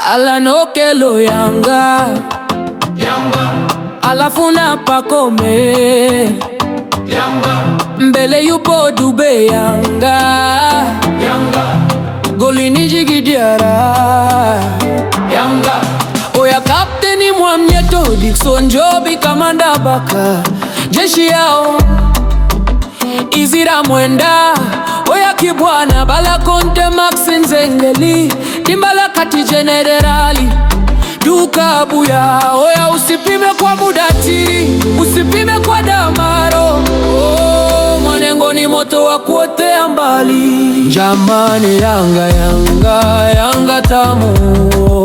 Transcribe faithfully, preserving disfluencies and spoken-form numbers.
Alan Okello Yanga, Yanga, alafu na Pacome Yanga, mbele yupo Dube Yanga, Yanga, golini Djigui Diarra Yanga, oya kapteni Mwamnyeto, Dickson Job, Kamanda Baka, jeshi yao Izira Mwenda, oya Kibwana, Bala Konte, Max Nzengeli, Timbala Kati Generali, Duka Buya, oya usipime kwa Budati, usipime kwa Damaro. Oh, Mwanengo ni moto wa kuotea mbali. Jamani Yanga, Yanga, Yanga tamu.